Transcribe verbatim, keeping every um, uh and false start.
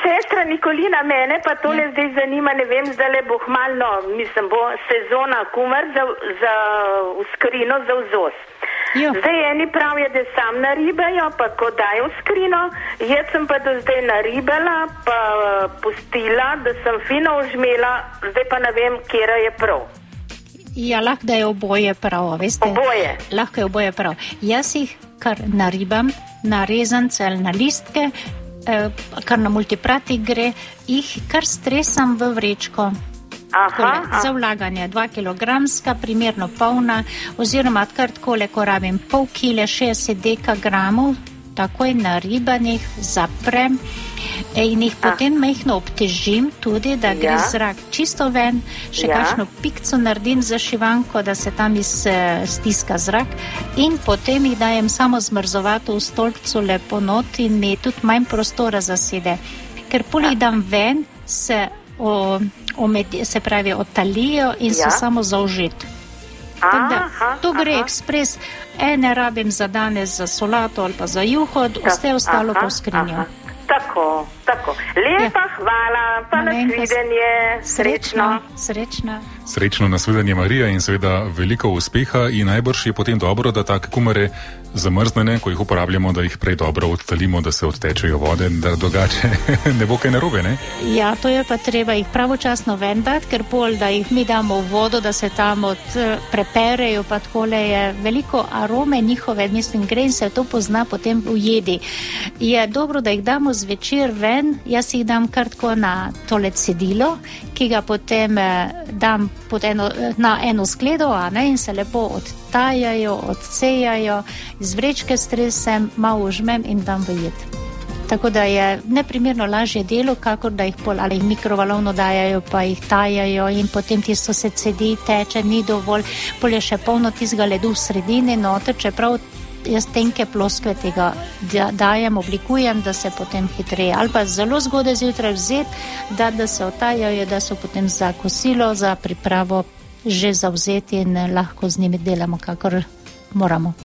sestra Nikolina, mene pa tole ja. zdaj zanima, ne vem, zdaj le bo hmalno, mislim, bo sezona kumar za, za v skrino za vzos. Jo. Zdaj eni pravijo, da sam naribajo, pa ko dajo v skrino, jaz sem pa do zdaj naribala, pa pustila, da sem fino užmela, zdaj pa ne vem, kjera je prav. Ja, lahko da je oboje prav, veste? Oboje. Lahko je oboje prav. Jaz jih kar naribam na rezance ali na listke, eh, kar na multipratik gre, jih kar stresam v vrečko. Aha, Tole, aha. za vlaganje dva kilogramska, primerno polna, oziroma kar takole, ko rabim pol kile, šestdeset dekagramov, takoj naribanih, zaprem in jih potem mehno obtežim tudi, da gre Ja. zrak čisto ven, še Ja. kakšno pikco naredim za šivanko, da se tam iz, eh, stiska zrak in potem jih dajem samo zmrzovati v stolpcu lepo not in mi tudi manj prostora zasede. Ker pol jih dam ven, se, o, omedi, se pravi otalijo in Ja. so samo zaužiti. Tako da, Aha, to gre aha. ekspres, ene rabim za danes za solato ali pa za juho, vse ostalo Aha, pa v skrinjo. aha. Tako, tako. Lepa Ja. hvala, pa Malenkost. nasvidenje, srečno. Srečno. Srečno nasvidenje, Marija, in seveda veliko uspeha in najbrž je potem dobro, da take kumare zamrznene, ko jih uporabljamo, da jih prej dobro odtalimo, da se odtečejo vode, da drugače ne bo kaj narobe, ne? Ja, to je pa treba jih pravočasno ven dati, ker pol, da jih mi damo v vodo, da se tam od preperejo, pa takole je veliko arome njihove, mislim, gre in se to pozna potem v jedi. Je dobro, da jih damo zvečer ven, jaz jih dam kar tako na tole cedilo, ki ga potem eh, dam pod eno, na eno skledo, a ne, in se lepo odtajajo, odcejajo, iz vrečke stresem, malo užmem in dam v jed. Tako da je neprimerno lažje delo, kakor da jih pol ali jih mikrovalovno dajajo, pa jih tajajo in potem tisto se cedi, teče, ni dovolj, pol je še polno tistega ledu v sredini noter, čeprav jaz tenke ploskve tega dajem, oblikujem, da se potem hitreje, ali pa zelo zgodaj zjutraj vzeti, da, da se otajajo, da so potem za kosilo, za pripravo že zavzeti in lahko z njimi delamo, kakor moramo.